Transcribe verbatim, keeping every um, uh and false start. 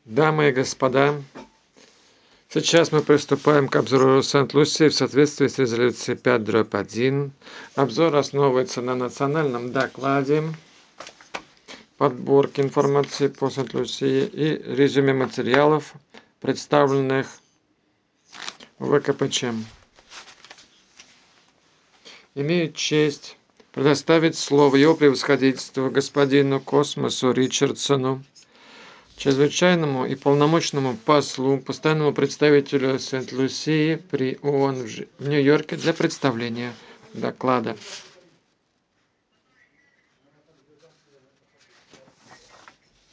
Дамы и господа, сейчас мы приступаем к обзору Сент-Луции в соответствии с резолюцией пять дробь один. Обзор основывается на национальном докладе, подборке информации по Сент-Луции и резюме материалов, представленных в ВКПЧ. Имею честь предоставить слово его превосходительству господину Космосу Ричардсону, чрезвычайному и полномочному послу, постоянному представителю Сент-Луции при ООН в Нью-Йорке для представления доклада.